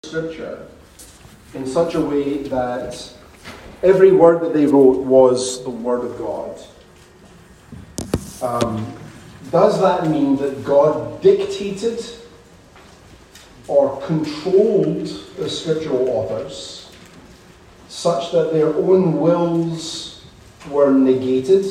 Scripture in such a way that every word that they wrote was the Word of God. Does that mean that God dictated or controlled the scriptural authors such that their own wills were negated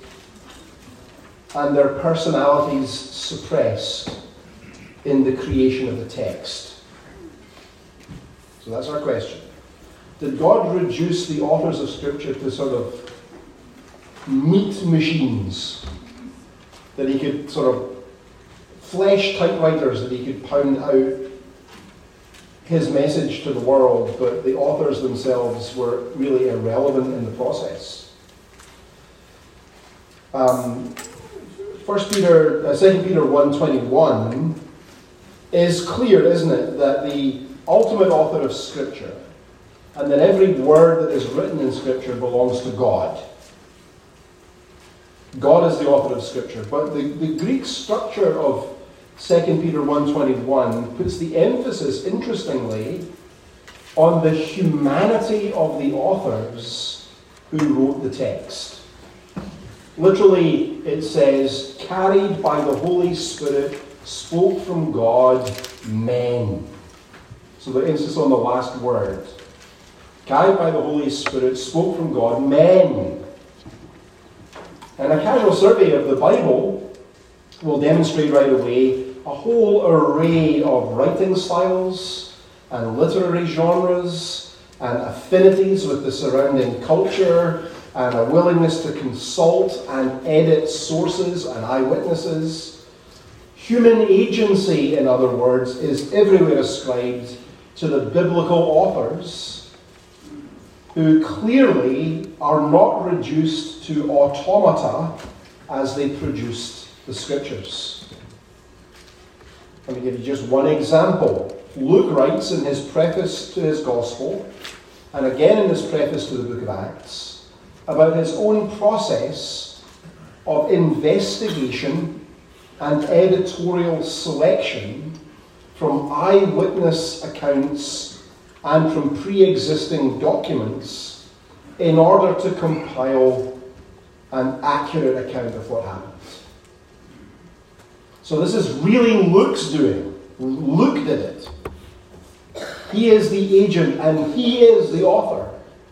and their personalities suppressed in the creation of the text? So that's our question. Did God reduce the authors of Scripture to sort of meat machines that he could sort of flesh typewriters that he could pound out his message to the world, but the authors themselves were really irrelevant in the process? 2 Peter 1:21 is clear, isn't it, that the ultimate author of Scripture and that every word that is written in Scripture belongs to God. God is the author of Scripture. But the Greek structure of 2 Peter 1:21 puts the emphasis, interestingly, on the humanity of the authors who wrote the text. Literally, it says, carried by the Holy Spirit, spoke from God, men. So the emphasis on the last word. Carried by the Holy Spirit, spoke from God, men. And a casual survey of the Bible will demonstrate right away a whole array of writing styles and literary genres and affinities with the surrounding culture and a willingness to consult and edit sources and eyewitnesses. Human agency, in other words, is everywhere ascribed to the biblical authors, who clearly are not reduced to automata as they produced the Scriptures. Let me give you just one example. Luke writes in his preface to his Gospel, and again in his preface to the book of Acts, about his own process of investigation and editorial selection from eyewitness accounts and from pre-existing documents in order to compile an accurate account of what happened. So this is really Luke's doing. Luke did it. He is the agent and he is the author.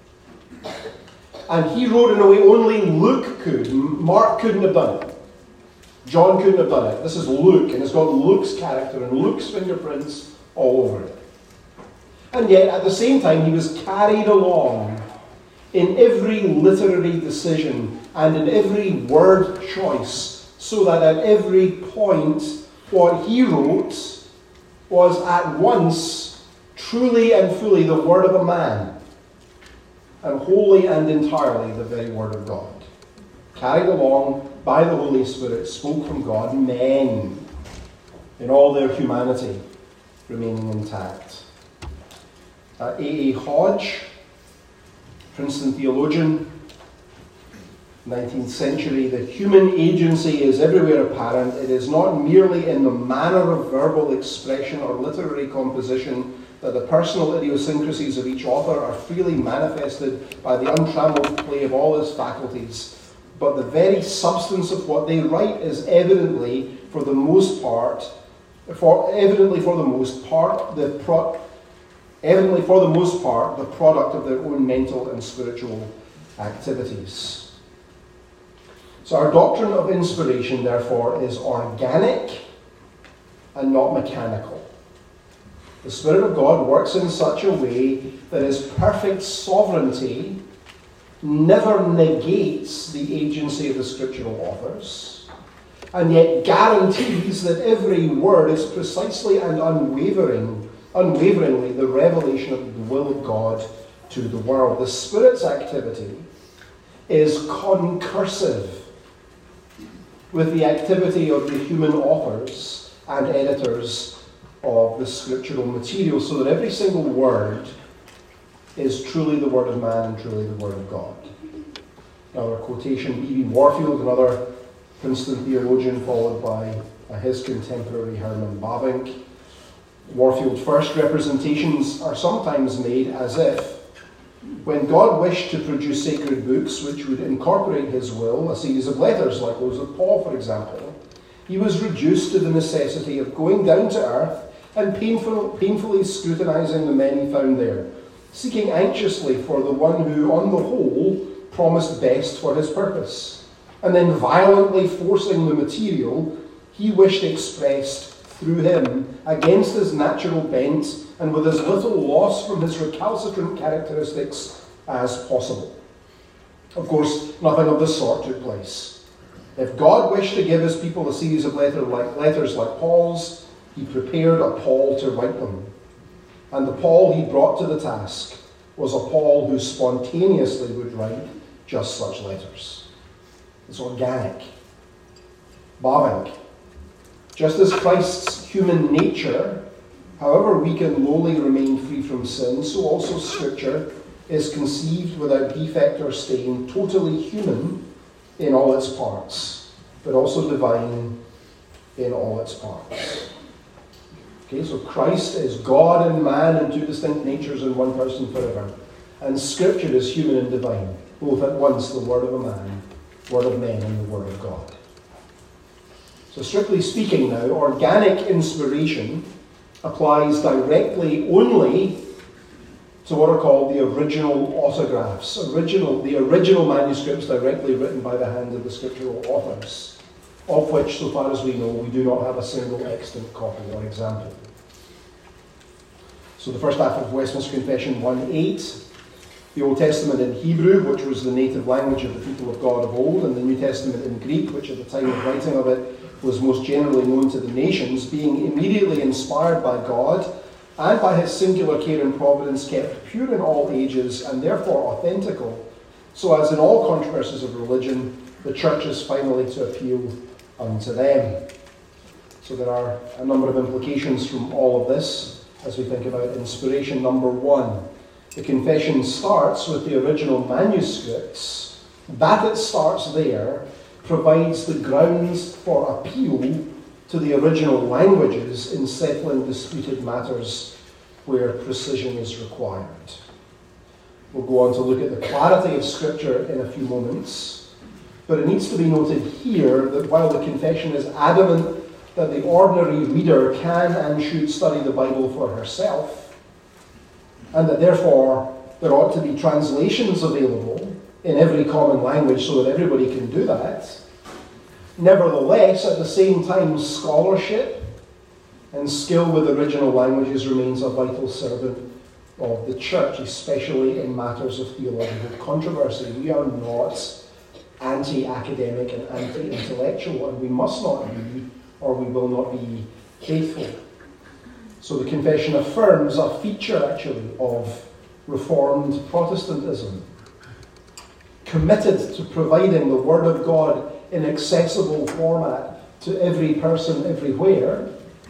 And he wrote in a way only Luke could. Mark couldn't have done it. John couldn't have done it. This is Luke, and it's got Luke's character and Luke's fingerprints all over it. And yet, at the same time, he was carried along in every literary decision and in every word choice, so that at every point, what he wrote was at once truly and fully the word of a man, and wholly and entirely the very word of God. Carried along by the Holy Spirit, spoke from God, men, in all their humanity, remaining intact. A. Hodge, Princeton theologian, 19th century, the human agency is everywhere apparent. It is not merely in the manner of verbal expression or literary composition that the personal idiosyncrasies of each author are freely manifested by the untrammeled play of all his faculties, but the very substance of what they write is evidently for the most part the product of their own mental and spiritual activities. So our doctrine of inspiration, therefore, is organic and not mechanical. The Spirit of God works in such a way that his perfect sovereignty never negates the agency of the scriptural authors, and yet guarantees that every word is precisely and unwaveringly the revelation of the will of God to the world. The Spirit's activity is concursive with the activity of the human authors and editors of the scriptural material, so that every single word is truly the word of man and truly the word of God. Another quotation, B.B. Warfield, another Princeton theologian, followed by his contemporary Herman Bavinck. Warfield First representations are sometimes made as if, when God wished to produce sacred books which would incorporate his will, a series of letters like those of Paul, for example, he was reduced to the necessity of going down to earth and painfully scrutinizing the men he found there, seeking anxiously for the one who, on the whole, promised best for his purpose, and then violently forcing the material he wished expressed through him against his natural bent and with as little loss from his recalcitrant characteristics as possible. Of course, nothing of this sort took place. If God wished to give his people a series of letters like Paul's, he prepared a Paul to write them. And the Paul he brought to the task was a Paul who spontaneously would write just such letters. It's organic. Bavinck. Just as Christ's human nature, however weak and lowly, remained free from sin, so also Scripture is conceived without defect or stain, totally human in all its parts, but also divine in all its parts. Okay, so Christ is God and man in two distinct natures in one person forever. And Scripture is human and divine, both at once the word of a man, word of men, and the word of God. So strictly speaking now, organic inspiration applies directly only to what are called the original autographs, the original manuscripts directly written by the hand of the scriptural authors, of which, so far as we know, we do not have a single extant copy or example. So the first half of Westminster Confession 1:8, the Old Testament in Hebrew, which was the native language of the people of God of old, and the New Testament in Greek, which at the time of writing of it was most generally known to the nations, being immediately inspired by God and by his singular care and providence, kept pure in all ages and therefore authentical, so as in all controversies of religion, the church is finally to appeal unto them. So there are a number of implications from all of this as we think about inspiration. Number one, the confession starts with the original manuscripts. That it starts there provides the grounds for appeal to the original languages in settling disputed matters where precision is required. We'll go on to look at the clarity of Scripture in a few moments, but it needs to be noted here that while the confession is adamant that the ordinary reader can and should study the Bible for herself, and that therefore there ought to be translations available in every common language so that everybody can do that, nevertheless, at the same time, scholarship and skill with original languages remains a vital servant of the church, especially in matters of theological controversy. We are not anti-academic and anti-intellectual, and we must not be, or we will not be faithful. So the confession affirms a feature, actually, of Reformed Protestantism, committed to providing the Word of God in accessible format to every person everywhere,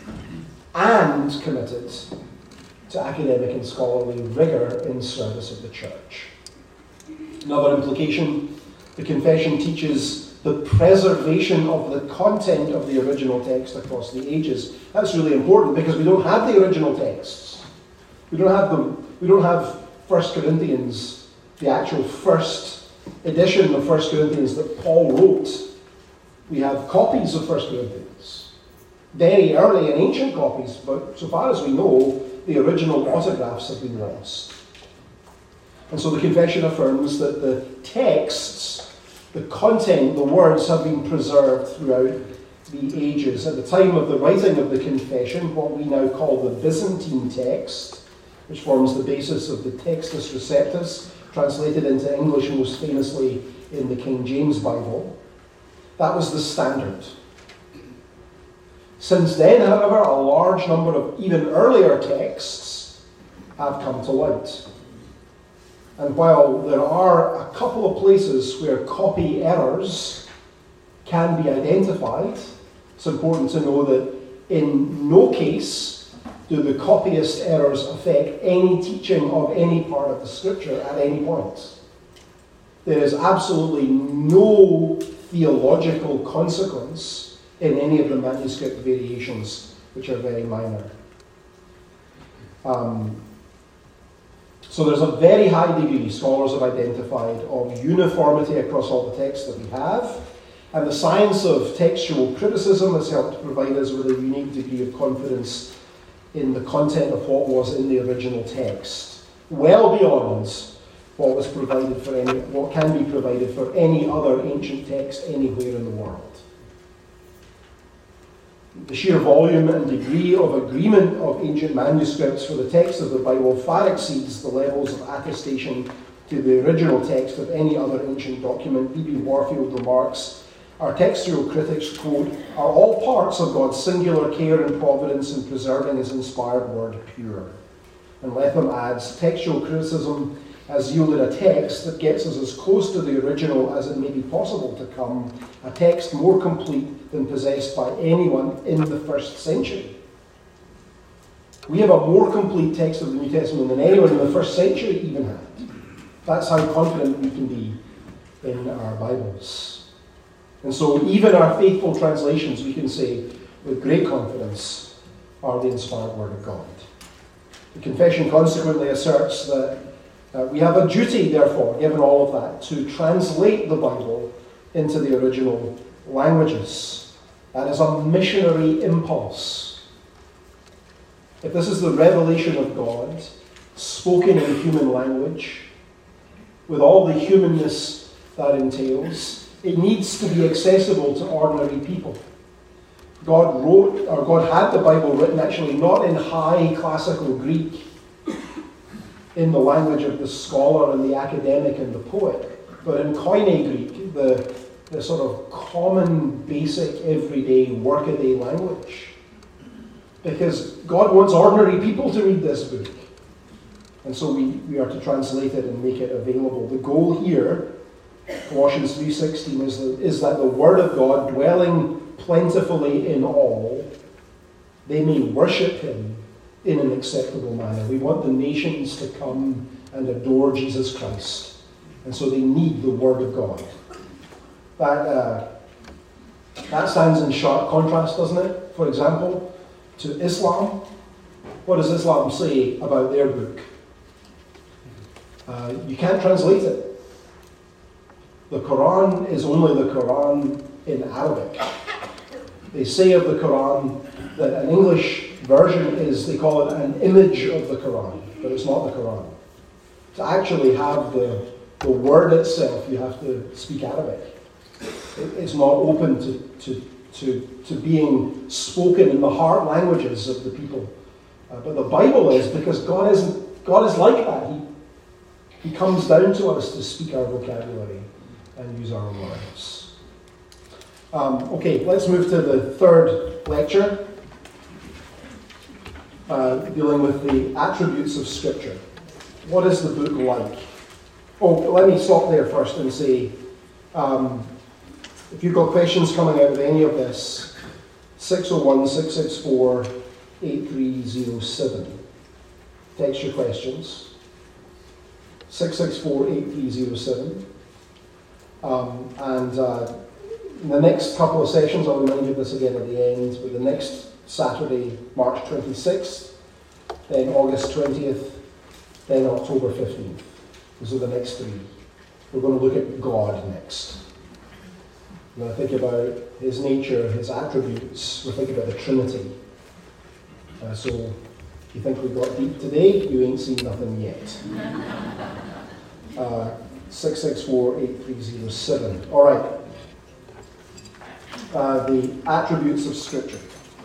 and committed to academic and scholarly rigor in service of the church. Another implication, the confession teaches the preservation of the content of the original text across the ages. That's really important because we don't have the original texts. We don't have them. We don't have 1 Corinthians, the actual first edition of 1 Corinthians that Paul wrote. We have copies of 1 Corinthians, very early and ancient copies, but so far as we know, the original autographs have been lost. And so the confession affirms that the texts, the content, the words have been preserved throughout the ages. At the time of the writing of the confession, what we now call the Byzantine text, which forms the basis of the Textus Receptus, translated into English most famously in the King James Bible, that was the standard. Since then, however, a large number of even earlier texts have come to light. And while there are a couple of places where copy errors can be identified, it's important to know that in no case do the copyist errors affect any teaching of any part of the Scripture at any point. There is absolutely no theological consequence in any of the manuscript variations, which are very minor. So there's a very high degree, scholars have identified, of uniformity across all the texts that we have. And the science of textual criticism has helped to provide us with a unique degree of confidence in the content of what was in the original text, well beyond what was provided for what can be provided for any other ancient text anywhere in the world. The sheer volume and degree of agreement of ancient manuscripts for the text of the Bible far exceeds the levels of attestation to the original text of any other ancient document. B.B. Warfield remarks, "Our textual critics, quote, are all parts of God's singular care and providence in preserving his inspired word pure." And Latham adds, "Textual criticism has yielded a text that gets us as close to the original as it may be possible to come, a text more complete than possessed by anyone in the first century." We have a more complete text of the New Testament than anyone in the first century even had. That's how confident we can be in our Bibles. And so even our faithful translations, we can say with great confidence, are the inspired Word of God. The confession consequently asserts that we have a duty, therefore, given all of that, to translate the Bible into the original languages. That is a missionary impulse. If this is the revelation of God, spoken in human language, with all the humanness that entails, it needs to be accessible to ordinary people. God had the Bible written actually not in high classical Greek, in the language of the scholar and the academic and the poet, but in Koine Greek, the sort of common, basic, everyday, workaday language. Because God wants ordinary people to read this book. And so we are to translate it and make it available. The goal here, Colossians 3:16, is that the Word of God, dwelling plentifully in all, they may worship him in an acceptable manner. We want the nations to come and adore Jesus Christ. And so they need the Word of God. That stands in sharp contrast, doesn't it? For example, to Islam. What does Islam say about their book? You can't translate it. The Quran is only the Quran in Arabic. They say of the Quran that an English version is, they call it an image of the Quran, but it's not the Quran. To actually have the word itself, you have to speak Arabic. It's not open to being spoken in the heart languages of the people. But the Bible is, because God is like that. He comes down to us to speak our vocabulary and use our words. Okay, let's move to the third lecture, dealing with the attributes of Scripture. What is the book like? Oh, let me stop there first and say, if you've got questions coming out of any of this, 601-664-8307. Text your questions. 664-8307. In the next couple of sessions, I'll remind you of this again at the end, but the next Saturday, March 26th, then August 20th, then October 15th. Those are the next three. We're going to look at God next. We're going to think about his nature, his attributes. We'll think about the Trinity. So if you think we got deep today, you ain't seen nothing yet. 664-8307. All right. The attributes of Scripture.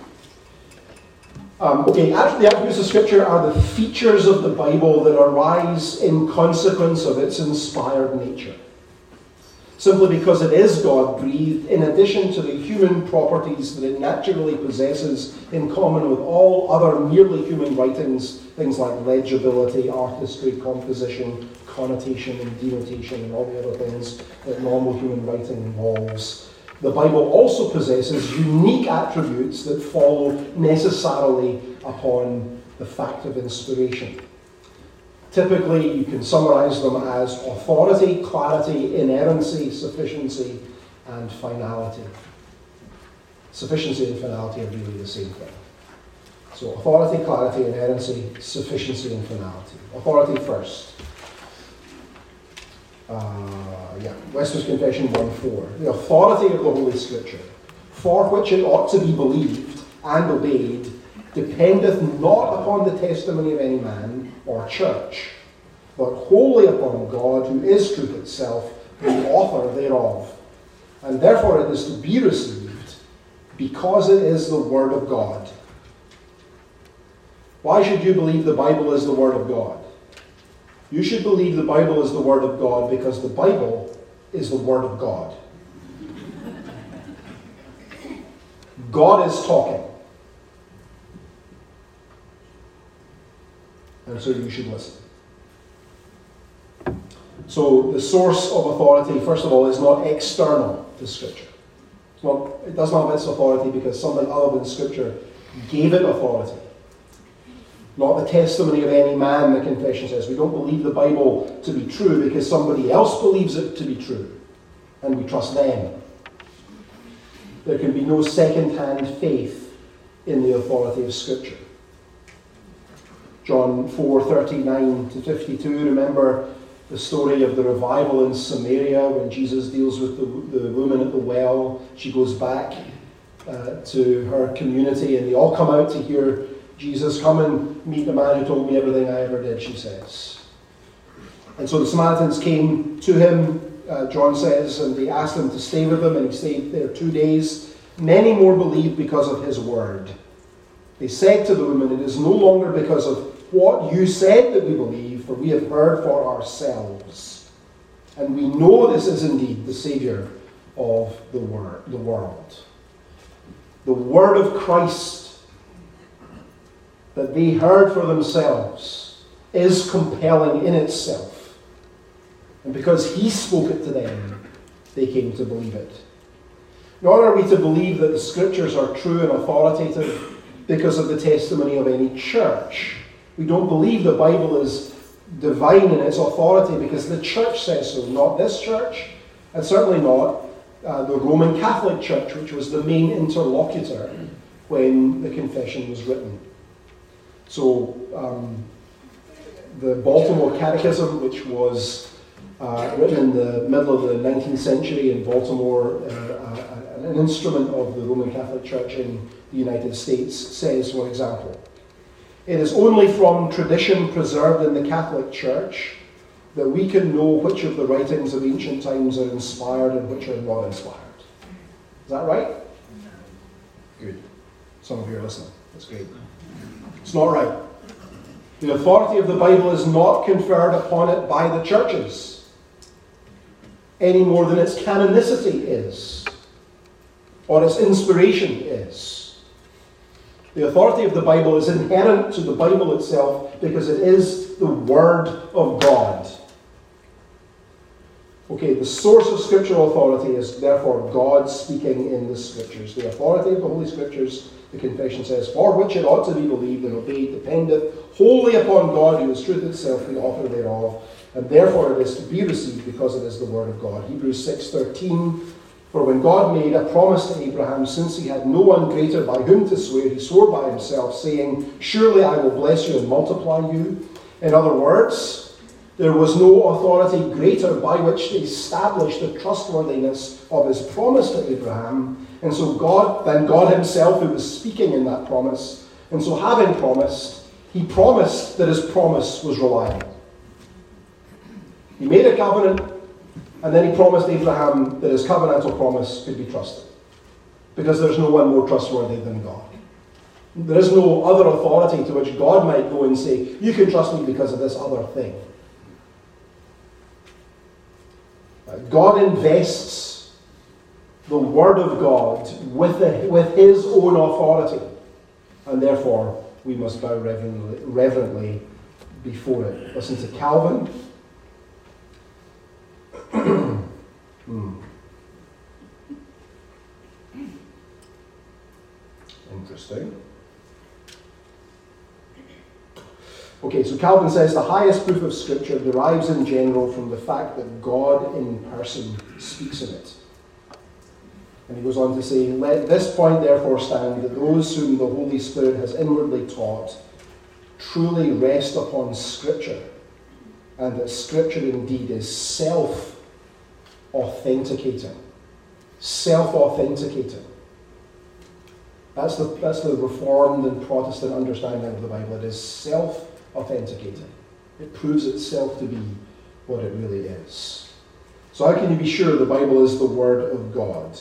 The attributes of Scripture are the features of the Bible that arise in consequence of its inspired nature. Simply because it is God-breathed, in addition to the human properties that it naturally possesses in common with all other merely human writings, things like legibility, artistry, composition, connotation and denotation, and all the other things that normal human writing involves. The Bible also possesses unique attributes that follow necessarily upon the fact of inspiration. Typically, you can summarize them as authority, clarity, inerrancy, sufficiency, and finality. Sufficiency and finality are really the same thing. So authority, clarity, inerrancy, sufficiency, and finality. Authority first. Westminster Confession 1:4. The authority of the Holy Scripture, for which it ought to be believed and obeyed, dependeth not upon the testimony of any man or church, but wholly upon God, who is truth itself, the author thereof. And therefore it is to be received, because it is the Word of God. Why should you believe the Bible is the Word of God? You should believe the Bible is the Word of God because the Bible is the Word of God. God is talking. And so you should listen. So the source of authority, first of all, is not external to Scripture. It does not have its authority because something other than Scripture gave it authority. Not the testimony of any man, the confession says. We don't believe the Bible to be true because somebody else believes it to be true, and we trust them. There can be no second-hand faith in the authority of Scripture. John 4:39-52, remember the story of the revival in Samaria when Jesus deals with the woman at the well. She goes back to her community and they all come out to hear Jesus. Come and meet the man who told me everything I ever did, she says. And so the Samaritans came to him, John says, and they asked him to stay with them, and he stayed there 2 days. Many more believed because of his word. They said to the woman, it is no longer because of what you said that we believe, for we have heard for ourselves. And we know this is indeed the Saviour of the world. The word of Christ that they heard for themselves is compelling in itself. And because he spoke it to them, they came to believe it. Nor are we to believe that the Scriptures are true and authoritative because of the testimony of any church. We don't believe the Bible is divine in its authority because the church says so, not this church, and certainly not the Roman Catholic Church, which was the main interlocutor when the confession was written. So the Baltimore Catechism, which was written in the middle of the 19th century in Baltimore, an instrument of the Roman Catholic Church in the United States, says, for example, it is only from tradition preserved in the Catholic Church that we can know which of the writings of ancient times are inspired and which are not inspired. Is that right? Good. Some of you are listening. That's great. It's not right. The authority of the Bible is not conferred upon it by the churches, any more than its canonicity is, or its inspiration is. The authority of the Bible is inherent to the Bible itself because it is the Word of God. Okay, the source of scriptural authority is therefore God speaking in the Scriptures. The authority of the Holy Scriptures, the confession says, for which it ought to be believed and obeyed, dependeth wholly upon God, who is truth itself, the author thereof, and therefore it is to be received because it is the Word of God. Hebrews 6:13, for when God made a promise to Abraham, since he had no one greater by whom to swear, he swore by himself, saying, surely I will bless you and multiply you. In other words, there was no authority greater by which to establish the trustworthiness of his promise to Abraham. And so God himself, who was speaking in that promise, and so having promised, he promised that his promise was reliable. He made a covenant, and then he promised Abraham that his covenantal promise could be trusted. Because there's no one more trustworthy than God. There is no other authority to which God might go and say, you can trust me because of this other thing. God invests the Word of God with his own authority. And therefore, we must bow reverently before it. Listen to Calvin. Interesting. Okay, so Calvin says the highest proof of Scripture derives in general from the fact that God in person speaks in it. And he goes on to say, let this point therefore stand, that those whom the Holy Spirit has inwardly taught truly rest upon Scripture, and that Scripture indeed is self-authenticating. Self-authenticating. That's the Reformed and Protestant understanding of the Bible. It is self-authenticating. It proves itself to be what it really is. So how can you be sure the Bible is the Word of God?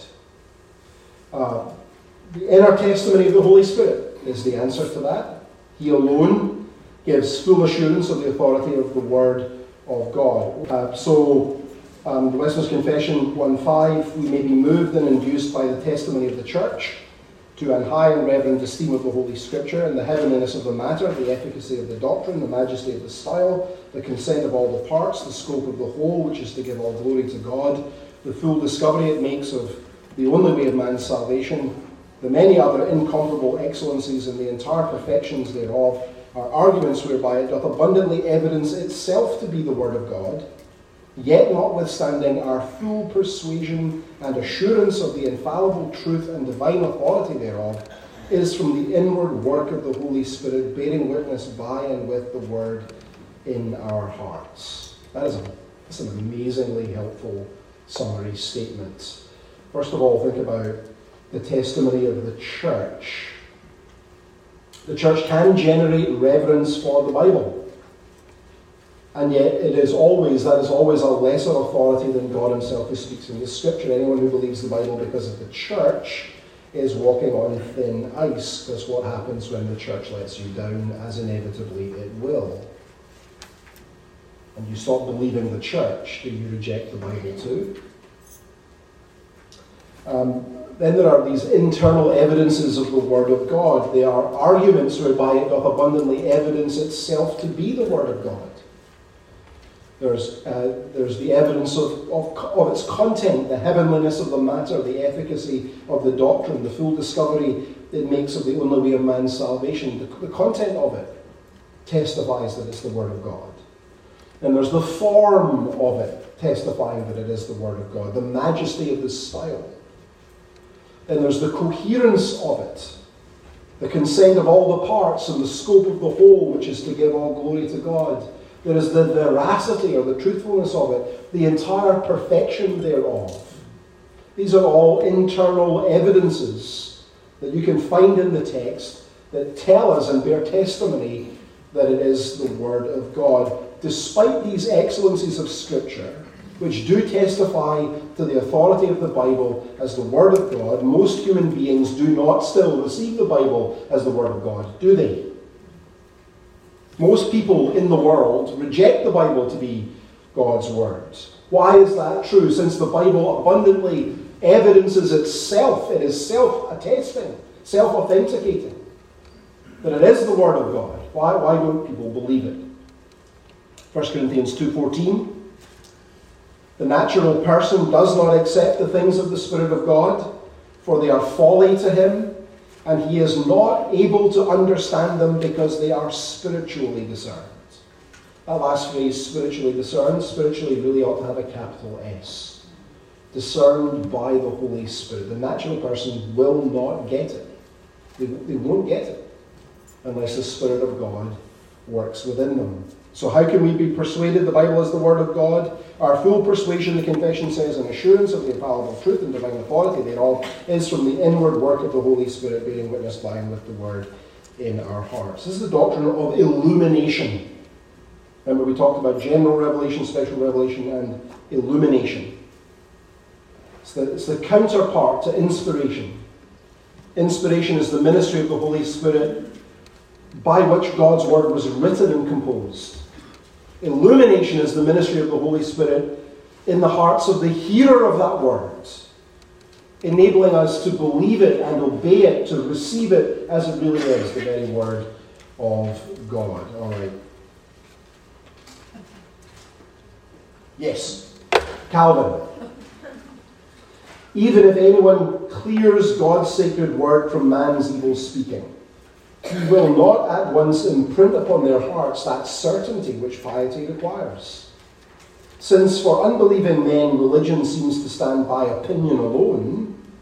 The inner testimony of the Holy Spirit is the answer to that. He alone gives full assurance of the authority of the Word of God. The Westminster Confession 1:5, we may be moved and induced by the testimony of the Church to an high and reverent esteem of the Holy Scripture, and the heavenliness of the matter, the efficacy of the doctrine, the majesty of the style, the consent of all the parts, the scope of the whole, which is to give all glory to God, the full discovery it makes of the only way of man's salvation, the many other incomparable excellencies and the entire perfections thereof, are arguments whereby it doth abundantly evidence itself to be the Word of God, yet notwithstanding our full persuasion and assurance of the infallible truth and divine authority thereof is from the inward work of the Holy Spirit, bearing witness by and with the Word in our hearts. That's an amazingly helpful summary statement. First of all, think about the testimony of the Church. The Church can generate reverence for the Bible. And yet that is always a lesser authority than God himself who speaks in the Scripture. Anyone who believes the Bible because of the Church is walking on thin ice. That's what happens when the Church lets you down, as inevitably it will. And you stop believing the Church. Do you reject the Bible too? Then there are these internal evidences of the Word of God. They are arguments whereby it doth abundantly evidence itself to be the Word of God. There's the evidence of its content, the heavenliness of the matter, the efficacy of the doctrine, the full discovery it makes of the only way of man's salvation. The content of it testifies that it's the Word of God. And there's the form of it testifying that it is the Word of God, the majesty of the style. Then there's the coherence of it, the consent of all the parts and the scope of the whole, which is to give all glory to God. There is the veracity or the truthfulness of it, the entire perfection thereof. These are all internal evidences that you can find in the text that tell us and bear testimony that it is the Word of God. Despite these excellencies of Scripture, which do testify to the authority of the Bible as the Word of God, most human beings do not still receive the Bible as the Word of God, do they? Most people in the world reject the Bible to be God's Word. Why is that true? Since the Bible abundantly evidences itself, it is self-attesting, self-authenticating, that it is the Word of God. Why don't people believe it? 1 Corinthians 2:14, the natural person does not accept the things of the Spirit of God, for they are folly to him, and he is not able to understand them because they are spiritually discerned. That last phrase, spiritually discerned, spiritually really ought to have a capital S. Discerned by the Holy Spirit. The natural person will not get it. They won't get it unless the Spirit of God works within them. So how can we be persuaded the Bible is the Word of God? Our full persuasion, the confession says, an assurance of the infallible truth and divine authority thereof is from the inward work of the Holy Spirit, bearing witness by and with the Word in our hearts. This is the doctrine of illumination. Remember, we talked about general revelation, special revelation, and illumination. It's the counterpart to inspiration. Inspiration is the ministry of the Holy Spirit by which God's Word was written and composed. Illumination is the ministry of the Holy Spirit in the hearts of the hearer of that Word, enabling us to believe it and obey it, to receive it as it really is, the very Word of God. All right. Yes, Calvin. Even if anyone clears God's sacred word from man's evil speaking, he will not at once imprint upon their hearts that certainty which piety requires. Since for unbelieving men religion seems to stand by opinion alone,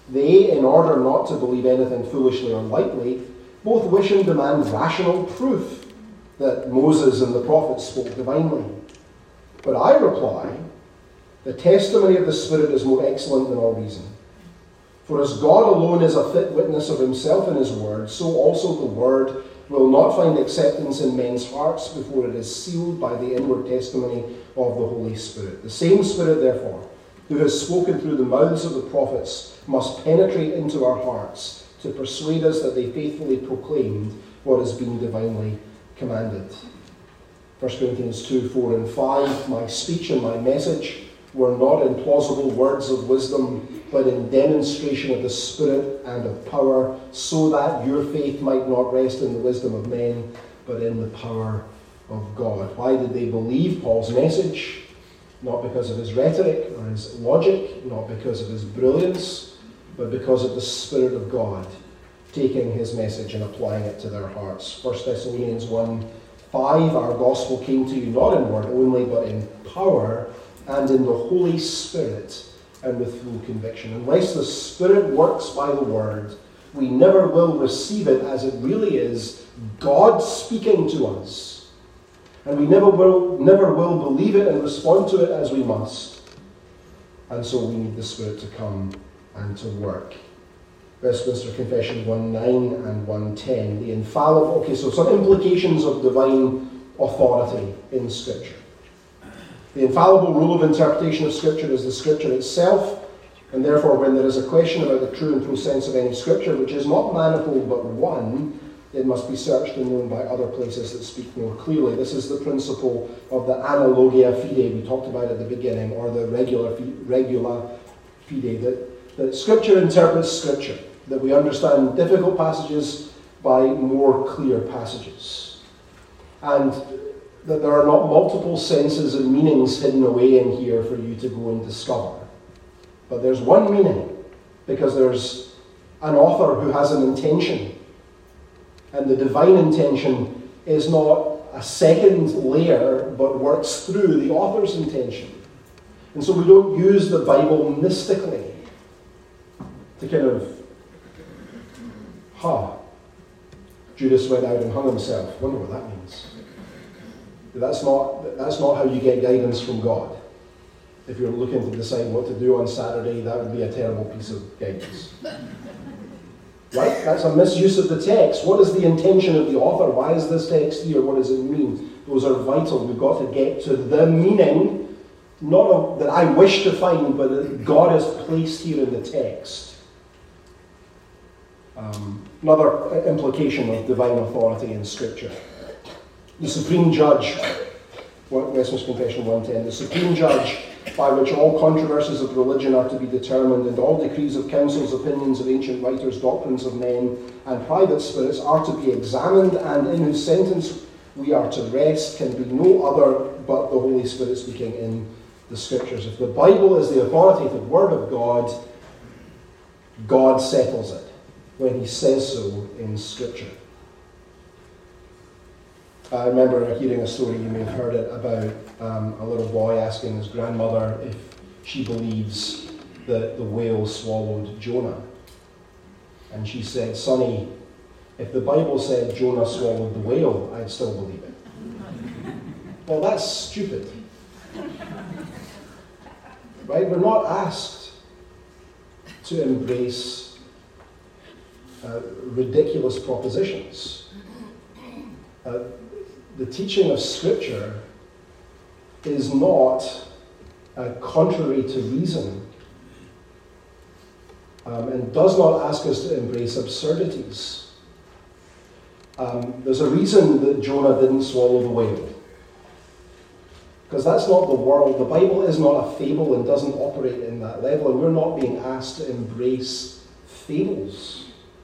They, in order not to believe anything foolishly or lightly, both wish and demand rational proof that Moses and the prophets spoke divinely. But I reply, the testimony of the Spirit is more excellent than all reason. For as God alone is a fit witness of himself and his word, so also the word will not find acceptance in men's hearts before it is sealed by the inward testimony of the Holy Spirit. The same Spirit, therefore, who has spoken through the mouths of the prophets, must penetrate into our hearts to persuade us that they faithfully proclaimed what has been divinely commanded. 1 Corinthians 2, 4 and 5, my speech and my message were not in plausible words of wisdom, but in demonstration of the Spirit and of power, so that your faith might not rest in the wisdom of men, but in the power of God. Why did they believe Paul's message? Not because of his rhetoric or his logic, not because of his brilliance, but because of the Spirit of God taking his message and applying it to their hearts. 1 Thessalonians 1, 5, our gospel came to you not in word only, but in power and in the Holy Spirit and with full conviction. Unless the Spirit works by the word, we never will receive it as it really is, God speaking to us. And we never will believe it and respond to it as we must. And so we need the Spirit to come and to work. Westminster Confession 1:9 and 1:10. The infallible. Okay, so some implications of divine authority in Scripture. The infallible rule of interpretation of Scripture is the Scripture itself, and therefore when there is a question about the true and full sense of any Scripture, which is not manifold but one, it must be searched and known by other places that speak more clearly. This is the principle of the analogia fide we talked about at the beginning, or the regula fide, that Scripture interprets Scripture, that we understand difficult passages by more clear passages, and that there are not multiple senses and meanings hidden away in here for you to go and discover. But there's one meaning, because there's an author who has an intention, and the divine intention is not a second layer, but works through the author's intention. And so we don't use the Bible mystically to kind of, Judas went out and hung himself. Wonder what that means. That's not how you get guidance from God. If you're looking to decide what to do on Saturday, that would be a terrible piece of guidance. Right? That's a misuse of the text. What is the intention of the author? Why is this text here? What does it mean? Those are vital. We've got to get to the meaning, not that I wish to find, but that God has placed here in the text. Another implication of divine authority in Scripture. The supreme judge, Westminster Confession 1:10, the supreme judge by which all controversies of religion are to be determined, and all decrees of councils, opinions of ancient writers, doctrines of men, and private spirits are to be examined, and in whose sentence we are to rest, can be no other but the Holy Spirit speaking in the Scriptures. If the Bible is the authoritative Word of God, God settles it when he says so in Scripture. I remember hearing a story, you may have heard it, about a little boy asking his grandmother if she believes that the whale swallowed Jonah. And she said, "Sonny, if the Bible said Jonah swallowed the whale, I'd still believe it." Well, that's stupid. Right? We're not asked to embrace ridiculous propositions. The teaching of Scripture is not contrary to reason, and does not ask us to embrace absurdities. There's a reason that Jonah didn't swallow the whale, because that's not the world. The Bible is not a fable and doesn't operate in that level, and we're not being asked to embrace fables.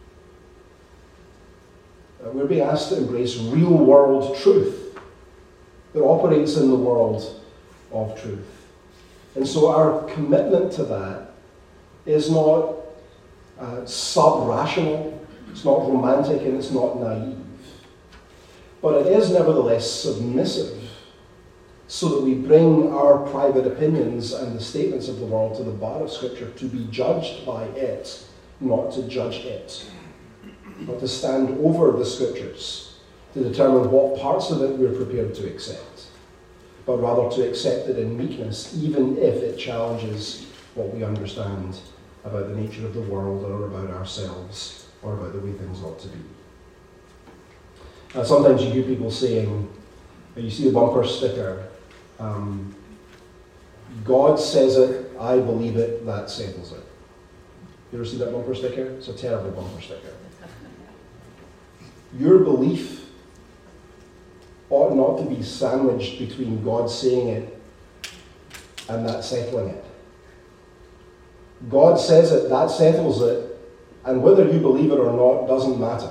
We're being asked to embrace real-world truth that operates in the world of truth. And so our commitment to that is not sub-rational, it's not romantic, and it's not naive. But it is nevertheless submissive, so that we bring our private opinions and the statements of the world to the bar of Scripture to be judged by it not to judge it, not to stand over the Scriptures to determine what parts of it we're prepared to accept, but rather to accept it in meekness, even if it challenges what we understand about the nature of the world or about ourselves or about the way things ought to be. Sometimes you hear people saying, you see a bumper sticker, God says it, I believe it, that settles it. You ever see that bumper sticker? It's a terrible bumper sticker. Your belief ought not to be sandwiched between God saying it and that settling it. God says it, that settles it, and whether you believe it or not doesn't matter.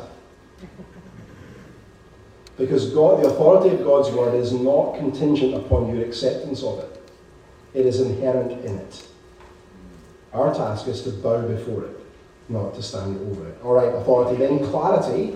Because God, the authority of God's word is not contingent upon your acceptance of it. It is inherent in it. Our task is to bow before it, not to stand over it. All right, authority. Then clarity.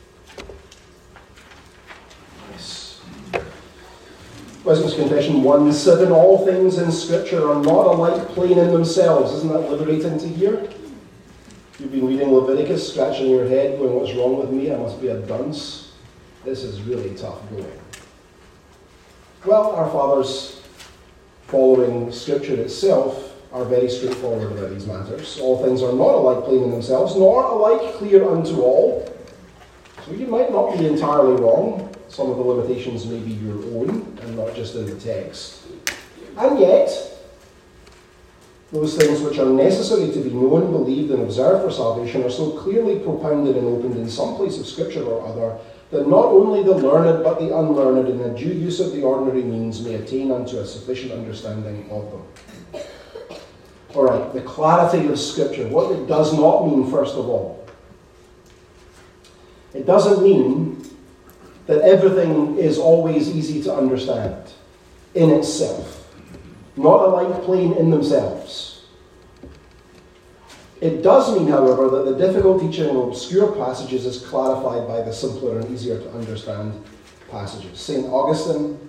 Yes. Westminster Confession 1:7. All things in Scripture are not alike plain in themselves. Isn't that liberating to hear? You've been reading Leviticus, scratching your head, going, what's wrong with me? I must be a dunce. This is really tough going. Well, our fathers, following Scripture itself, are very straightforward about these matters. All things are not alike plain in themselves, nor alike clear unto all. So you might not be entirely wrong. Some of the limitations may be your own, and not just in the text. And yet, those things which are necessary to be known, believed, and observed for salvation are so clearly propounded and opened in some place of Scripture or other, that not only the learned but the unlearned in the due use of the ordinary means may attain unto a sufficient understanding of them. All right, the clarity of Scripture. What it does not mean, first of all. It doesn't mean that everything is always easy to understand in itself. Not alike plain in themselves. It does mean, however, that the difficult teaching of obscure passages is clarified by the simpler and easier to understand passages. St. Augustine,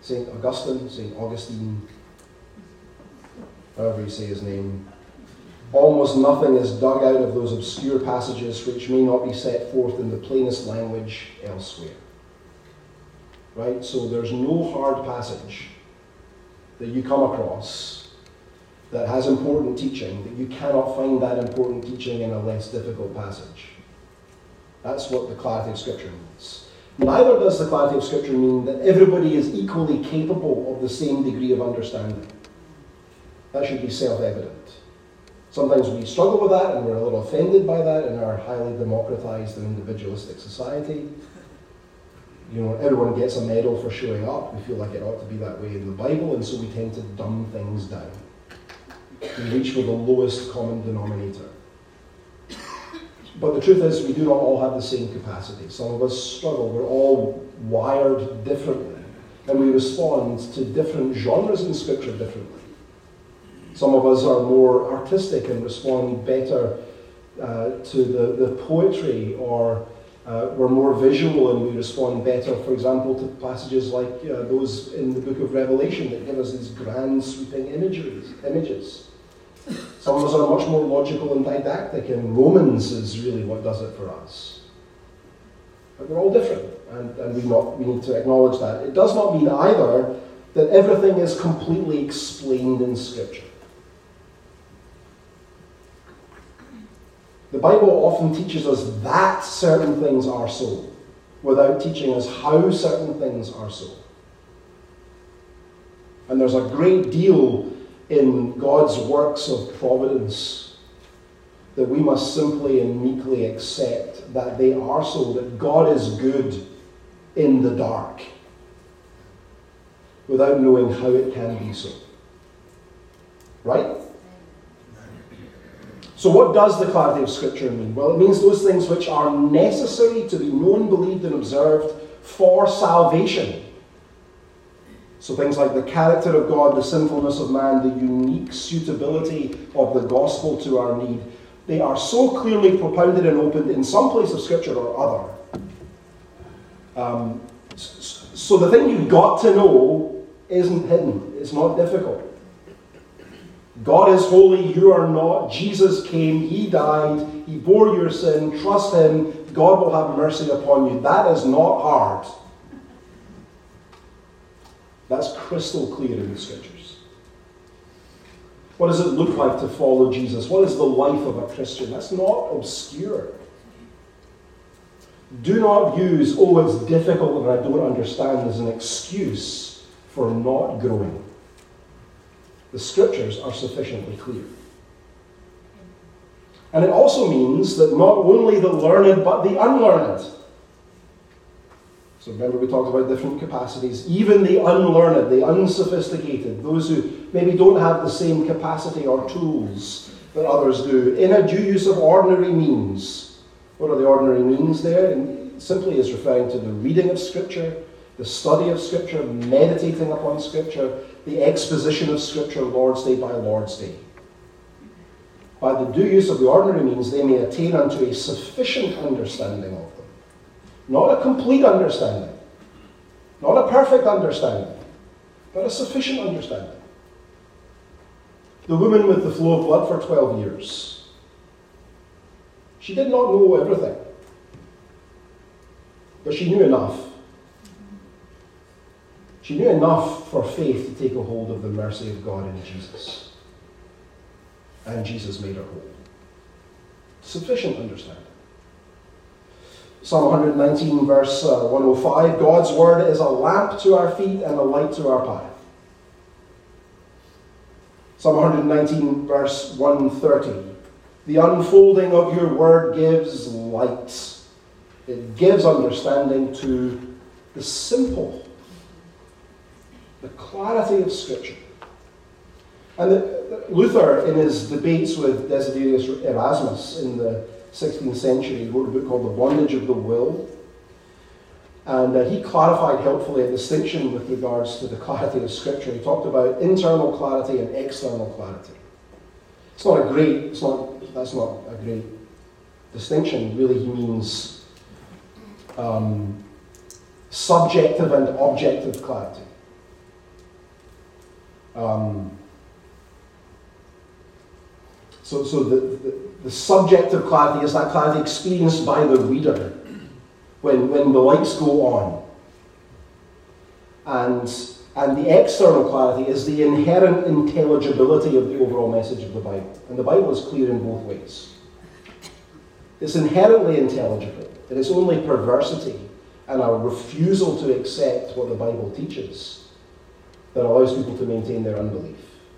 however you say his name, almost nothing is dug out of those obscure passages which may not be set forth in the plainest language elsewhere. Right? So there's no hard passage that you come across that has important teaching, that you cannot find that important teaching in a less difficult passage. That's what the clarity of Scripture means. Neither does the clarity of Scripture mean that everybody is equally capable of the same degree of understanding. That should be self-evident. Sometimes we struggle with that and we're a little offended by that in our highly democratized and individualistic society. You know, everyone gets a medal for showing up. We feel like it ought to be that way in the Bible, and so we tend to dumb things down. We reach for the lowest common denominator. But the truth is, we do not all have the same capacity. Some of us struggle. We're all wired differently, and we respond to different genres in Scripture differently. Some of us are more artistic and respond better to the poetry, or we're more visual and we respond better, for example, to passages like those in the book of Revelation that give us these grand sweeping images. Some of us are much more logical and didactic, and Romans is really what does it for us. But we're all different, and we need to acknowledge that. It does not mean either that everything is completely explained in Scripture. The Bible often teaches us that certain things are so, without teaching us how certain things are so. And there's a great deal in God's works of providence that we must simply and meekly accept that they are so, that God is good in the dark, without knowing how it can be so. Right? So what does the clarity of Scripture mean? Well, it means those things which are necessary to be known, believed, and observed for salvation. So things like the character of God, the sinfulness of man, the unique suitability of the gospel to our need, they are so clearly propounded and opened in some place of Scripture or other. So the thing you've got to know isn't hidden. It's not difficult. God is holy, you are not. Jesus came, he died, he bore your sin, trust him, God will have mercy upon you. That is not hard. That's crystal clear in the Scriptures. What does it look like to follow Jesus? What is the life of a Christian? That's not obscure. Do not use, oh, it's difficult and I don't understand, as an excuse for not growing. The Scriptures are sufficiently clear. And it also means that not only the learned, but the unlearned. So remember we talked about different capacities. Even the unlearned, the unsophisticated, those who maybe don't have the same capacity or tools that others do, in a due use of ordinary means. What are the ordinary means there? And simply is referring to the reading of Scripture, the study of Scripture, meditating upon Scripture, the exposition of Scripture, Lord's Day by Lord's Day. By the due use of the ordinary means, they may attain unto a sufficient understanding of them. Not a complete understanding, not a perfect understanding, but a sufficient understanding. The woman with the flow of blood for 12 years. She did not know everything, but she knew enough. She knew enough for faith to take a hold of the mercy of God in Jesus. And Jesus made her whole. Sufficient understanding. Psalm 119, verse 105, God's word is a lamp to our feet and a light to our path. Psalm 119, verse 130, the unfolding of your word gives light. It gives understanding to the simple, the clarity of Scripture. And Luther, in his debates with Desiderius Erasmus in the 16th century, wrote a book called The Bondage of the Will. And he clarified helpfully a distinction with regards to the clarity of Scripture. He talked about internal clarity and external clarity. That's not a great distinction. Really, he means subjective and objective clarity. So the subjective clarity is that clarity experienced by the reader when the lights go on. And the external clarity is the inherent intelligibility of the overall message of the Bible. And the Bible is clear in both ways. It's inherently intelligible. It is only perversity and a refusal to accept what the Bible teaches that allows people to maintain their unbelief.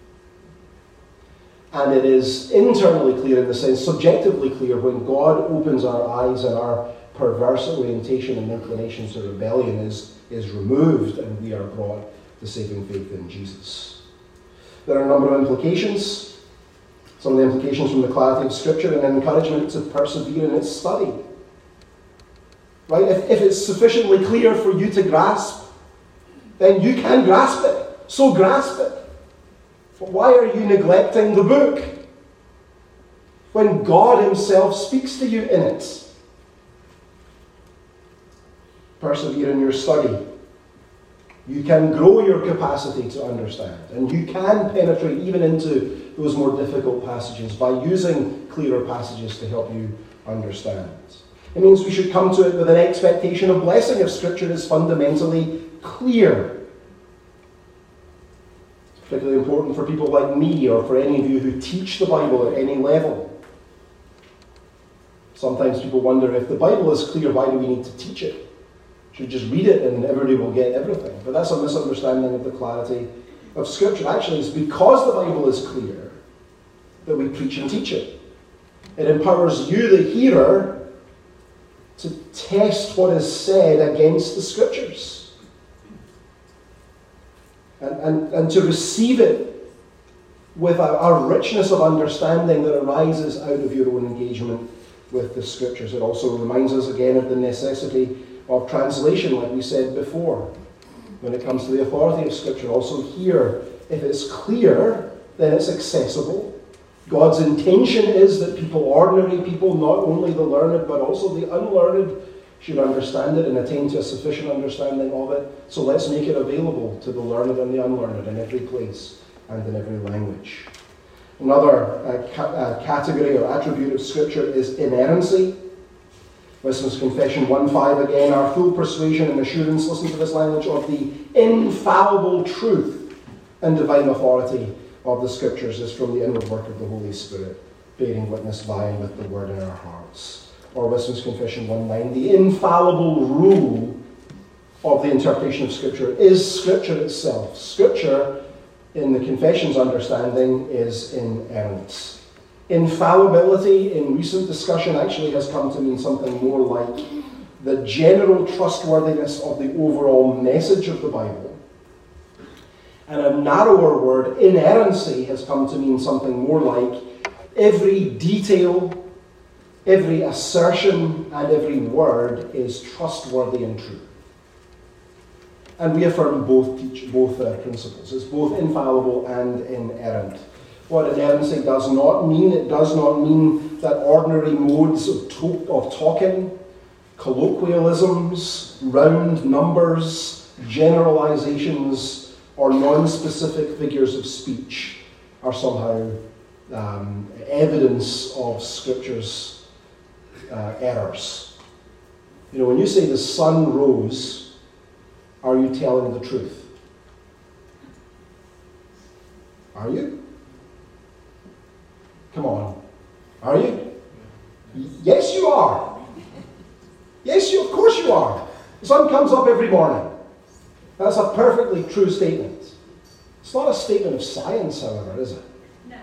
And it is internally clear in the sense, subjectively clear, when God opens our eyes and our perverse orientation and inclinations to rebellion is removed and we are brought to saving faith in Jesus. There are a number of implications. Some of the implications from the clarity of Scripture and an encouragement to persevere in its study. Right? If it's sufficiently clear for you to grasp, then you can grasp it. So grasp it. But why are you neglecting the book when God himself speaks to you in it? Persevere in your study. You can grow your capacity to understand, and you can penetrate even into those more difficult passages by using clearer passages to help you understand. It means we should come to it with an expectation of blessing if Scripture is fundamentally clear. Particularly important for people like me or for any of you who teach the Bible at any level. Sometimes people wonder, if the Bible is clear, why do we need to teach it? Should just read it and everybody will get everything. But that's a misunderstanding of the clarity of Scripture. Actually, it's because the Bible is clear that we preach and teach it. It empowers you, the hearer, to test what is said against the Scriptures. And to receive it with a richness of understanding that arises out of your own engagement with the Scriptures. It also reminds us again of the necessity of translation, like we said before, when it comes to the authority of Scripture. Also here, if it's clear, then it's accessible. God's intention is that people, ordinary people, not only the learned, but also the unlearned, should understand it and attain to a sufficient understanding of it. So let's make it available to the learned and the unlearned in every place and in every language. Another category or attribute of Scripture is inerrancy. Westminster Confession 1:5 again, our full persuasion and assurance, listen to this language, of the infallible truth and divine authority of the Scriptures is from the inward work of the Holy Spirit, bearing witness by and with the Word in our hearts. Or Westminster Confession 1:9, the infallible rule of the interpretation of Scripture is Scripture itself. Scripture, in the Confession's understanding, is inerrant. Infallibility, in recent discussion, actually has come to mean something more like the general trustworthiness of the overall message of the Bible. And a narrower word, inerrancy, has come to mean something more like every detail, every assertion, and every word is trustworthy and true. And we affirm both principles. It's both infallible and inerrant. What inerrancy does not mean, it does not mean that ordinary modes of talking, colloquialisms, round numbers, generalizations, or non-specific figures of speech are somehow evidence of Scripture's errors. You know, when you say the sun rose, are you telling the truth? Are you? Come on. Are you? Yes, you are. Yes, of course you are. The sun comes up every morning. That's a perfectly true statement. It's not a statement of science, however, is it? No.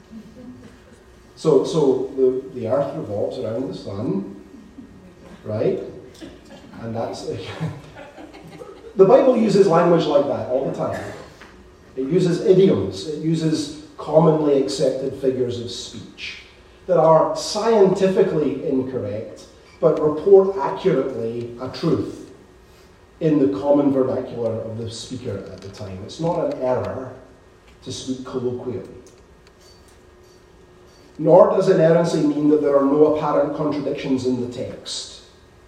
So the earth revolves around the sun, right? And that's... The Bible uses language like that all the time. It uses idioms. It uses commonly accepted figures of speech that are scientifically incorrect, but report accurately a truth in the common vernacular of the speaker at the time. It's not an error to speak colloquially. Nor does inerrancy mean that there are no apparent contradictions in the text.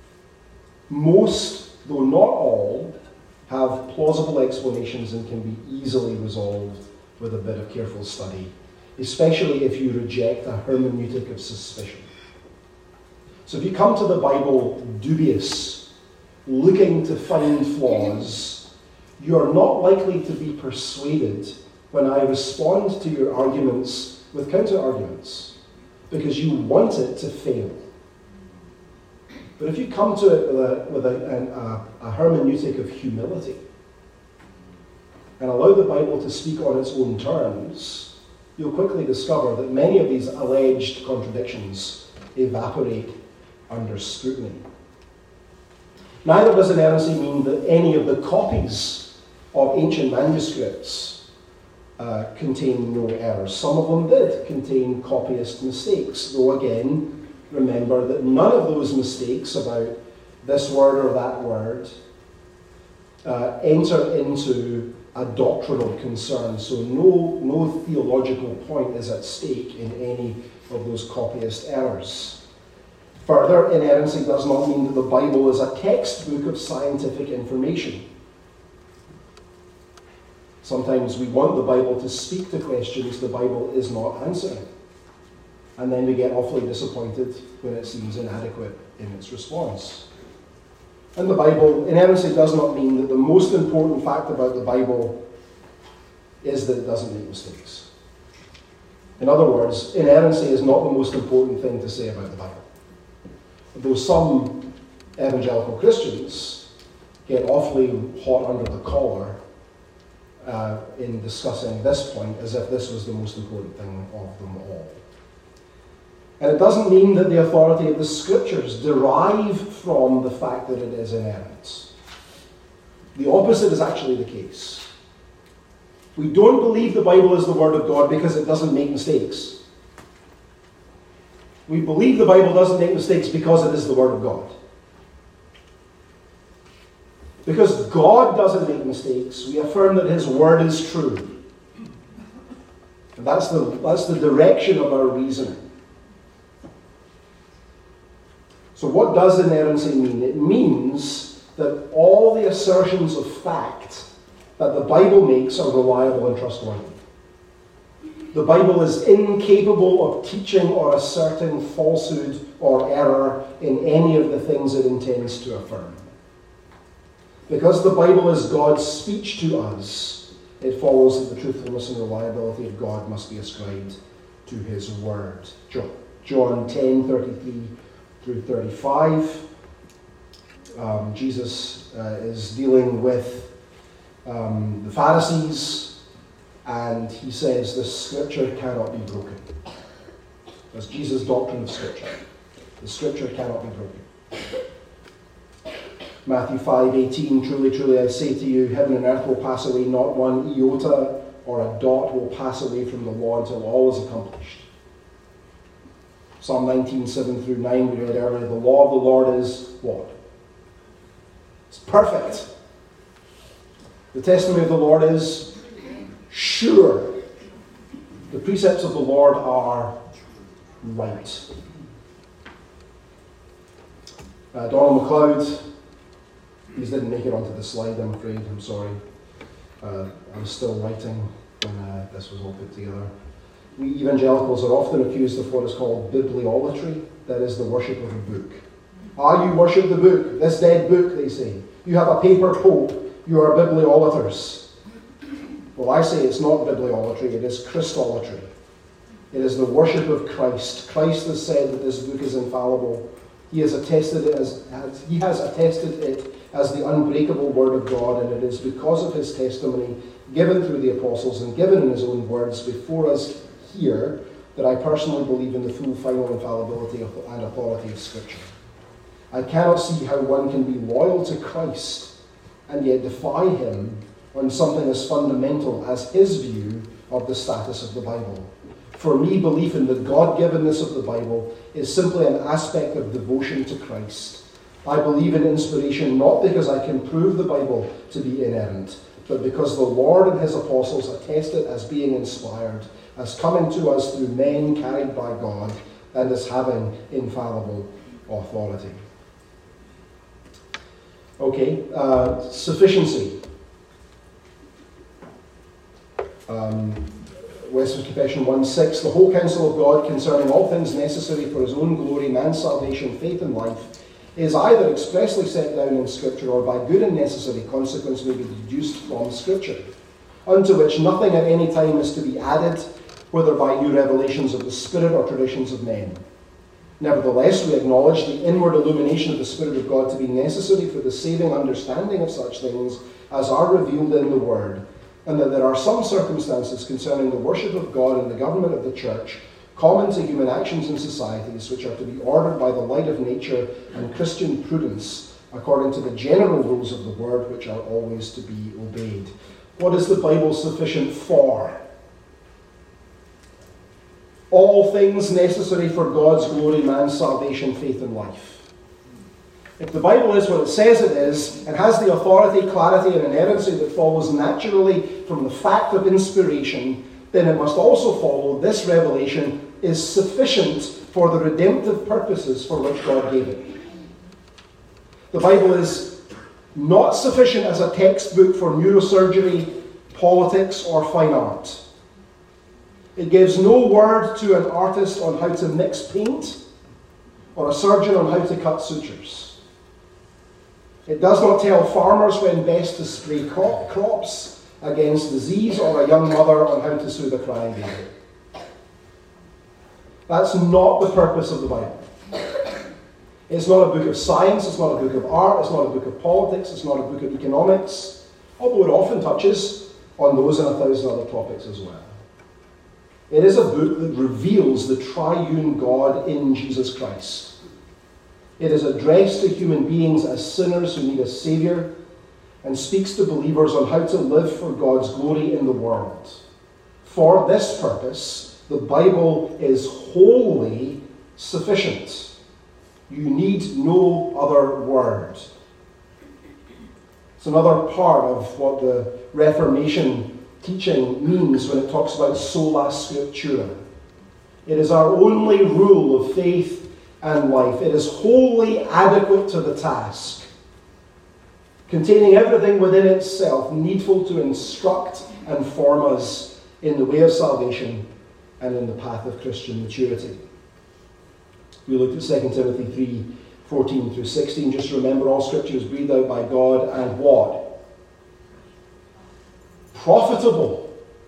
Most, though not all, have plausible explanations and can be easily resolved with a bit of careful study, especially if you reject a hermeneutic of suspicion. So if you come to the Bible dubious, looking to find flaws, you are not likely to be persuaded when I respond to your arguments with counter-arguments, because you want it to fail. But if you come to it with a hermeneutic of humility and allow the Bible to speak on its own terms, you'll quickly discover that many of these alleged contradictions evaporate under scrutiny. Neither does inerrancy mean that any of the copies of ancient manuscripts contain no errors. Some of them did contain copyist mistakes, though again, remember that none of those mistakes about this word or that word enter into a doctrinal concern. So no theological point is at stake in any of those copyist errors. Further, inerrancy does not mean that the Bible is a textbook of scientific information. Sometimes we want the Bible to speak to questions the Bible is not answering. And then we get awfully disappointed when it seems inadequate in its response. And the Bible, inerrancy does not mean that the most important fact about the Bible is that it doesn't make mistakes. In other words, inerrancy is not the most important thing to say about the Bible. Though some evangelical Christians get awfully hot under the collar in discussing this point as if this was the most important thing of them all. And it doesn't mean that the authority of the Scriptures derive from the fact that it is inerrant. The opposite is actually the case. We don't believe the Bible is the Word of God because it doesn't make mistakes. We believe the Bible doesn't make mistakes because it is the Word of God. Because God doesn't make mistakes, we affirm that His Word is true. And that's the direction of our reasoning. So what does inerrancy mean? It means that all the assertions of fact that the Bible makes are reliable and trustworthy. The Bible is incapable of teaching or asserting falsehood or error in any of the things it intends to affirm. Because the Bible is God's speech to us, it follows that the truthfulness and reliability of God must be ascribed to his word. John 10:33 through 35. Jesus is dealing with the Pharisees, and he says the scripture cannot be broken. That's Jesus' doctrine of scripture. The scripture cannot be broken. Matthew 5:18, truly, truly, I say to you, heaven and earth will pass away, not one iota or a dot will pass away from the law until all is accomplished. Psalm 19:7 through 9, we read earlier, the law of the Lord is what? It's perfect. The testimony of the Lord is sure. The precepts of the Lord are right. Donald MacLeod, he didn't make it onto the slide, I'm afraid. I'm sorry. I was still writing when this was all put together. We evangelicals are often accused of what is called bibliolatry, that is the worship of a book. You worship the book, this dead book, they say. You have a paper pope, you are bibliolaters. Well, I say it's not bibliolatry, it is Christolatry. It is the worship of Christ. Christ has said that this book is infallible. He has attested it as the unbreakable word of God, and it is because of his testimony given through the apostles and given in his own words before us here that I personally believe in the full final infallibility and authority of Scripture. I cannot see how one can be loyal to Christ and yet defy him on something as fundamental as his view of the status of the Bible. For me, belief in the God-givenness of the Bible is simply an aspect of devotion to Christ. I believe in inspiration not because I can prove the Bible to be inerrant, but because the Lord and his apostles attest it as being inspired, as coming to us through men carried by God, and as having infallible authority. Okay, sufficiency. Westminster Confession 1:6, the whole counsel of God concerning all things necessary for his own glory, man's salvation, faith and life, is either expressly set down in Scripture or by good and necessary consequence may be deduced from Scripture, unto which nothing at any time is to be added, whether by new revelations of the Spirit or traditions of men. Nevertheless, we acknowledge the inward illumination of the Spirit of God to be necessary for the saving understanding of such things as are revealed in the Word, and that there are some circumstances concerning the worship of God and the government of the Church, common to human actions and societies, which are to be ordered by the light of nature and Christian prudence, according to the general rules of the Word, which are always to be obeyed. What is the Bible sufficient for? All things necessary for God's glory, man's salvation, faith and life. If the Bible is what it says it is, and has the authority, clarity and inerrancy that follows naturally from the fact of inspiration, then it must also follow this revelation is sufficient for the redemptive purposes for which God gave it. The Bible is not sufficient as a textbook for neurosurgery, politics or fine art. It gives no word to an artist on how to mix paint or a surgeon on how to cut sutures. It does not tell farmers when best to spray crops against disease or a young mother on how to soothe a crying baby. That's not the purpose of the Bible. It's not a book of science, it's not a book of art, it's not a book of politics, it's not a book of economics, although it often touches on those and 1,000 other topics as well. It is a book that reveals the triune God in Jesus Christ. It is addressed to human beings as sinners who need a Saviour and speaks to believers on how to live for God's glory in the world. For this purpose, the Bible is wholly sufficient. You need no other word. It's another part of what the Reformation teaching means when it talks about sola scriptura. It is our only rule of faith and life. It is wholly adequate to the task, containing everything within itself needful to instruct and form us in the way of salvation and in the path of Christian maturity. We looked at 2 Timothy 3:14 through 16. Just remember, all Scripture is breathed out by God and what? Profitable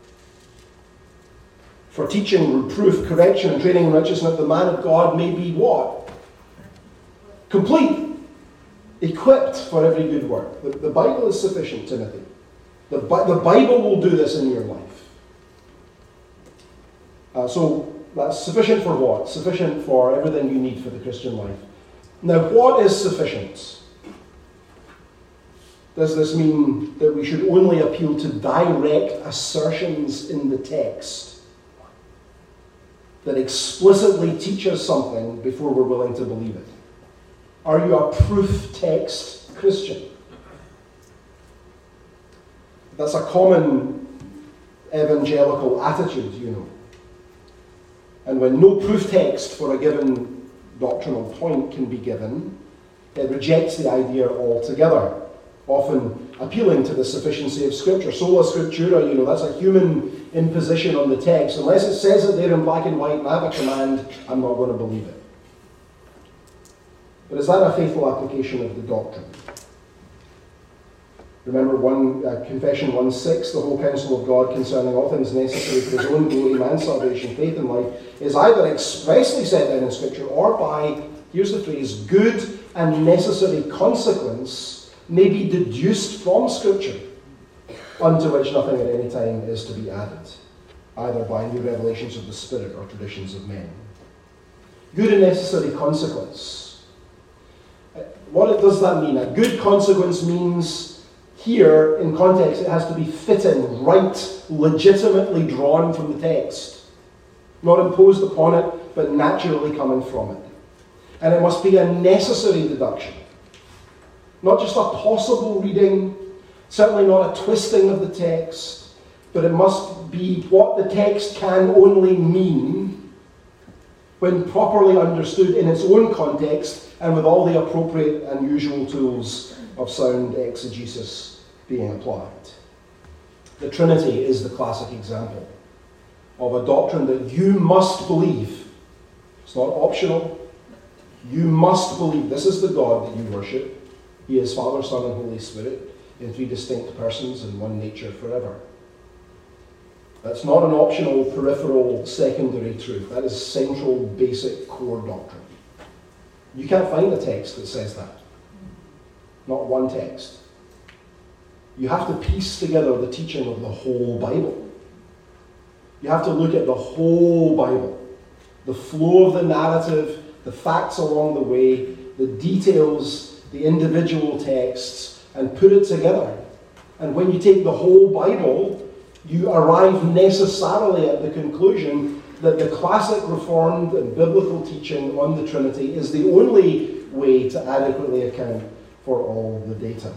for teaching, reproof, correction, and training in righteousness, that the man of God may be what? Complete. Equipped for every good work. The Bible is sufficient, Timothy. The Bible will do this in your life. So that's sufficient for what? Sufficient for everything you need for the Christian life. Now, what is sufficient? Does this mean that we should only appeal to direct assertions in the text that explicitly teach us something before we're willing to believe it? Are you a proof text Christian? That's a common evangelical attitude, you know. And when no proof text for a given doctrinal point can be given, it rejects the idea altogether, often appealing to the sufficiency of Scripture. Sola Scriptura, you know, that's a human imposition on the text. Unless it says it there in black and white and I have a command, I'm not going to believe it. But is that a faithful application of the doctrine? Remember Confession 1:6, the whole counsel of God concerning all things necessary for his own glory, man's salvation, faith and life, is either expressly set down in Scripture or by, here's the phrase, good and necessary consequence may be deduced from Scripture, unto which nothing at any time is to be added, either by new revelations of the Spirit or traditions of men. Good and necessary consequence. What does that mean? A good consequence means, here, in context, it has to be fitting, right, legitimately drawn from the text. Not imposed upon it, but naturally coming from it. And it must be a necessary deduction. Not just a possible reading, certainly not a twisting of the text, but it must be what the text can only mean when properly understood in its own context and with all the appropriate and usual tools of sound exegesis being applied. The Trinity is the classic example of a doctrine that you must believe. It's not optional. You must believe this is the God that you worship. He is Father, Son, and Holy Spirit in three distinct persons in one nature forever. That's not an optional, peripheral, secondary truth. That is central, basic, core doctrine. You can't find a text that says that. Not one text. You have to piece together the teaching of the whole Bible. You have to look at the whole Bible. The flow of the narrative, the facts along the way, the details, the individual texts, and put it together. And when you take the whole Bible, you arrive necessarily at the conclusion that the classic Reformed and biblical teaching on the Trinity is the only way to adequately account for all the data.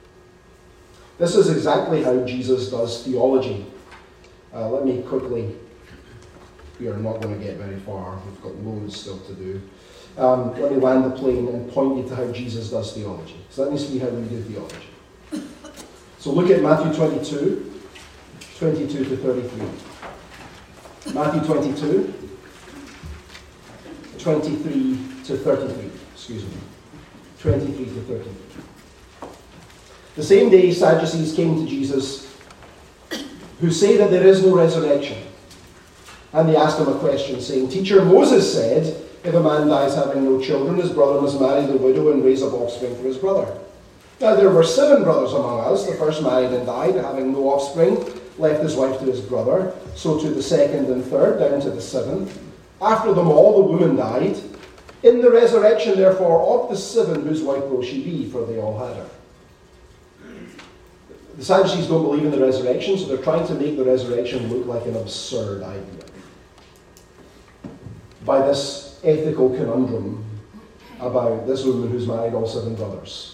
This is exactly how Jesus does theology. Let me quickly, we are not going to get very far, we've got loads still to do. Let me land the plane and point you to how Jesus does theology. So let me see how we do theology. So look at Matthew 22, 22 to 33. Matthew 22, 23 to 33. Excuse me. 23 to 33. The same day, Sadducees came to Jesus, who say that there is no resurrection. And they asked him a question, saying, Teacher, Moses said, if a man dies having no children, his brother must marry the widow and raise up offspring for his brother. Now there were 7 brothers among us. The first married and died, having no offspring, left his wife to his brother. So to the second and third, down to the 7th. After them all, the woman died. In the resurrection, therefore, of the 7, whose wife will she be? For they all had her. The Sadducees don't believe in the resurrection, so they're trying to make the resurrection look like an absurd idea. By this ethical conundrum about this woman who's married all 7 brothers.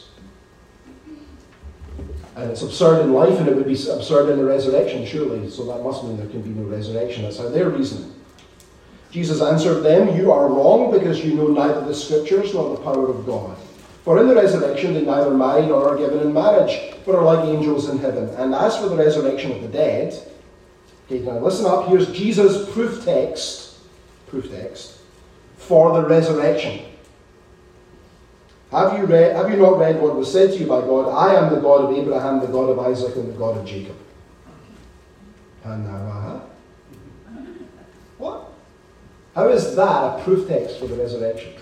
And it's absurd in life, and it would be absurd in the resurrection, surely. So that must mean there can be no resurrection. That's how they're reasoning. Jesus answered them, You are wrong, because you know neither the Scriptures nor the power of God. For in the resurrection they neither marry nor are given in marriage, but are like angels in heaven. And as for the resurrection of the dead, Okay, now listen up. Here's Jesus' proof text for the resurrection. Have you not read what was said to you by God? I am the God of Abraham, the God of Isaac, and the God of Jacob. And now, what? How is that a proof text for the resurrection?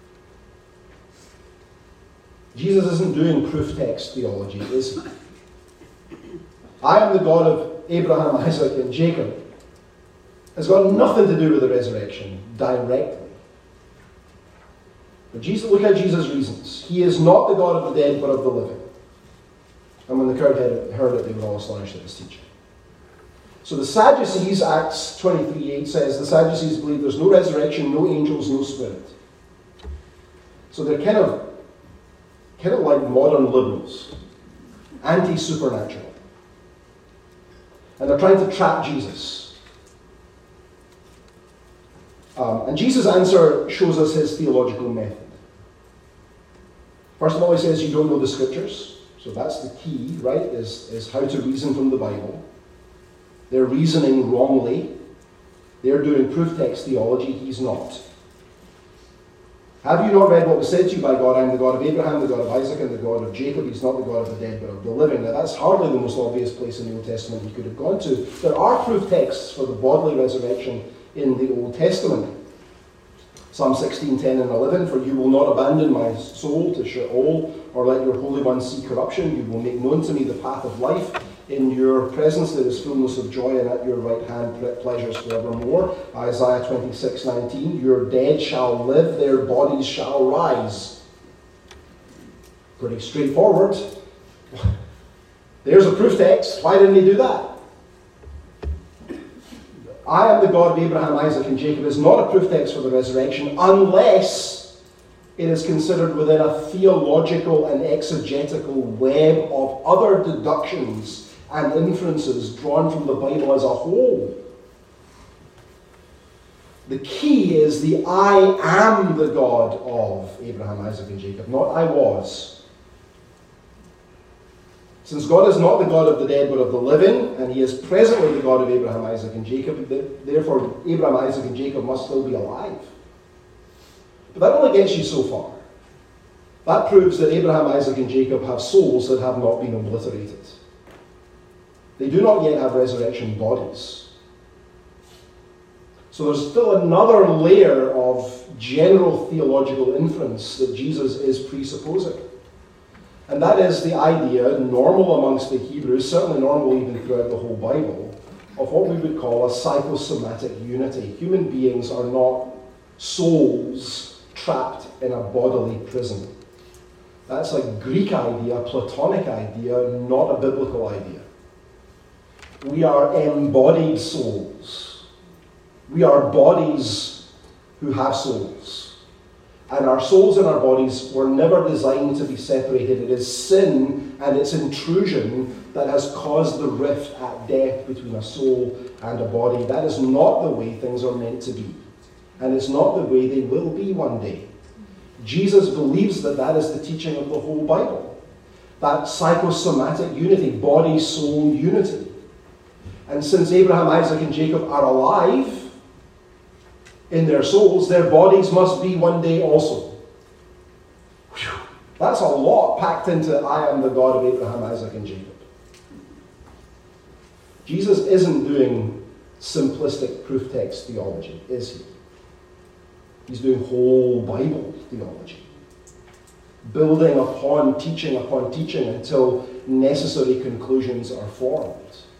Jesus isn't doing proof text theology, is he? I am the God of Abraham, Isaac, and Jacob. It's got nothing to do with the resurrection directly. But look how Jesus reasons. He is not the God of the dead, but of the living. And when the crowd heard it, they were all astonished at his teaching. So the Sadducees, Acts 23:8 says, the Sadducees believe there's no resurrection, no angels, no spirit. So they're kind of like modern liberals, anti-supernatural. And they're trying to trap Jesus. And Jesus' answer shows us his theological method. First of all, he says you don't know the scriptures. So that's the key, right, is how to reason from the Bible. They're reasoning wrongly. They're doing proof text theology. He's not. Have you not read what was said to you by God? I am the God of Abraham, the God of Isaac, and the God of Jacob. He's not the God of the dead, but of the living. Now, that's hardly the most obvious place in the Old Testament he could have gone to. There are proof texts for the bodily resurrection in the Old Testament. Psalm 16, 10 and 11, for you will not abandon my soul to Sheol, or let your Holy One see corruption. You will make known to me the path of life. In your presence there is fullness of joy, and at your right hand pleasures forevermore. Isaiah 26, 19, your dead shall live, their bodies shall rise. Pretty straightforward. There's a proof text. Why didn't he do that? I am the God of Abraham, Isaac, and Jacob is not a proof text for the resurrection unless it is considered within a theological and exegetical web of other deductions and inferences drawn from the Bible as a whole. The key is the I am the God of Abraham, Isaac, and Jacob, not I was. Since God is not the God of the dead but of the living, and he is presently the God of Abraham, Isaac, and Jacob, therefore Abraham, Isaac, and Jacob must still be alive. But that only gets you so far. That proves that Abraham, Isaac, and Jacob have souls that have not been obliterated. They do not yet have resurrection bodies. So there's still another layer of general theological inference that Jesus is presupposing. And that is the idea, normal amongst the Hebrews, certainly normal even throughout the whole Bible, of what we would call a psychosomatic unity. Human beings are not souls trapped in a bodily prison. That's a Greek idea, a Platonic idea, not a biblical idea. We are embodied souls. We are bodies who have souls. And our souls and our bodies were never designed to be separated. It is sin and its intrusion that has caused the rift at death between a soul and a body. That is not the way things are meant to be. And it's not the way they will be one day. Jesus believes that that is the teaching of the whole Bible. That psychosomatic unity, body-soul unity. And since Abraham, Isaac, and Jacob are alive in their souls, their bodies must be one day also. Whew. That's a lot packed into I am the God of Abraham, Isaac, and Jacob. Jesus isn't doing simplistic proof text theology, is he? He's doing whole Bible theology. Building upon teaching until necessary conclusions are formed.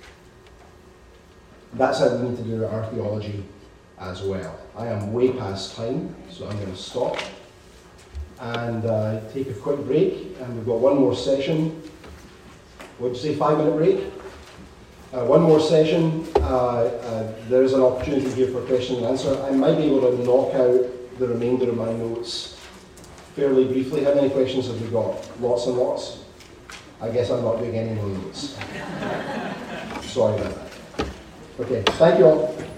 That's how we need to do our theology as well. I am way past time, so I'm going to stop and take a quick break. And we've got one more session. What did you say, 5-minute break? One more session. There is an opportunity here for question and answer. I might be able to knock out the remainder of my notes fairly briefly. How many questions have we got? Lots and lots? I guess I'm not doing any more notes. Sorry about that. Okay, thank you all.